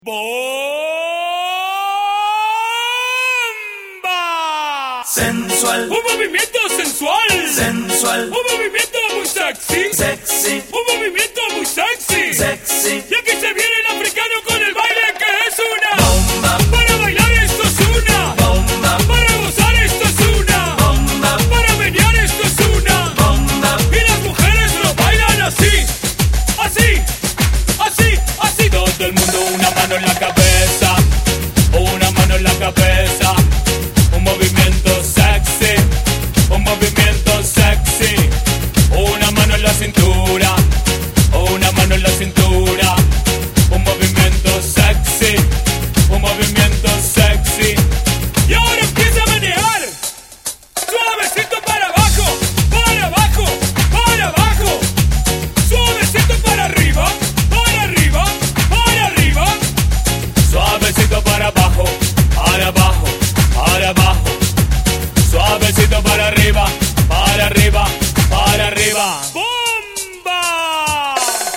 ¡Bomba! Sensual, Un movimiento sensual. sensual, Un movimiento muy sexy. sexy, Un movimiento muy sexy. sexy, Y aquí se viene el africano con el baile que es una bomba, Para bailar esto es una bomba, Para gozar esto es una bomba, Para menear esto es una bomba, Y las mujeres lo bailan así. Así, así, así. Todo el mundo una mano en la cabeza. Una mano en la cabeza. Un movimiento sexy. Un movimiento sexy. Una mano en la cintura. Una mano en la cintura. Un movimiento sexy. Un movimiento sexy. Y ahora empieza a menear. Suavecito para abajo. Para abajo. Para abajo. Suavecito para arriba. Para arriba. Para arriba. Suavecito para abajo. Para abajo. Para abajo. Suavecito para arriba. Para arriba. Para arriba. ¡Bomba!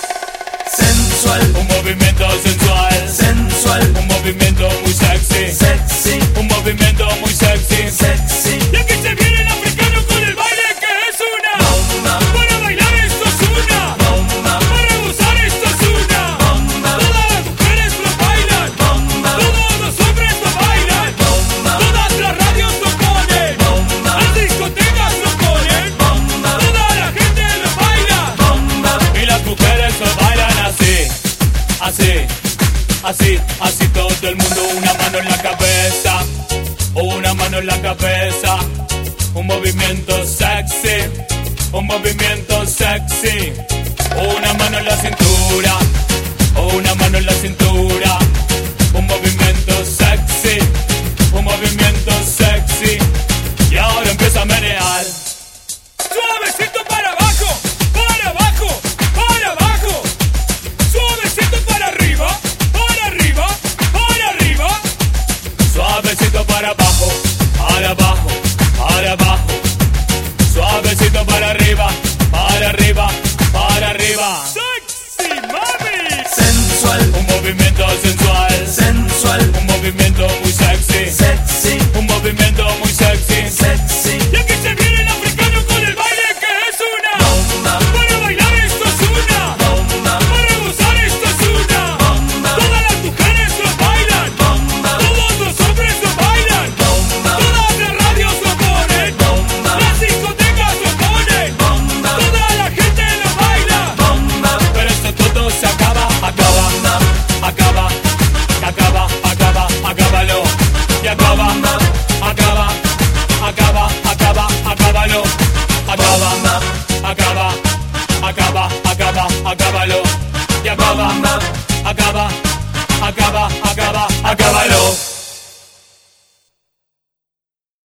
sensual, Un movimiento sensual. sensual, Un movimiento muy sexy. sexy, Un movimiento muy sexy. sexy, Y aquí se viene el africano con el baile que es una bomba, Para bailar esto es una bomba, Para gozar esto es una bomba, Todas las mujeres lo bailan. bomba, Todos los hombres lo bailan. bomba, Todas las radios lo ponen. bomba, Las discotecas lo ponen. bomba, Toda la gente lo baila. bomba, Y las mujeres lo bailan así. Así, así, así todo el mundo. Una mano en la cabeza. Una mano en la cabeza. Un movimiento sexy. Un movimiento sexy. Una mano en la cintura. Una mano en la cintura. Un movimiento sexy. Un movimiento sexy. Y ahora empieza a menear. Suavecito para abajo. Para abajo. Para abajo. Suavecito para arriba. Para arriba. Para arriba. Suavecito para abajo. Para abajo. Para abajo. Suavecito para arriba. Para arriba. Para arriba. Sexy mami. sensual, Un movimiento sensual. sensual, Un movimiento muy sexy. sexy, Un movimiento muy sexy. sexy, Y aquí se viene el africano con el baile que es una bomba, Para bailar esto es una bomba, Para gozar esto es una bomba, Todas las mujeres lo bailan. bomba, Todos los hombres lo bailan. bomba, Todas las radios lo ponen. bomba, Las discotecas lo ponen. bomba, Toda la gente lo baila. bomba, Pero esto todo se acaba, acaba, acaba, acaba, acaba, acábalo. Y acaba, acaba, acaba, acaba, acábalo. Acaba, acaba, acaba, acaba, acábalo. Y acaba, acaba, acaba, acaba, acábalo.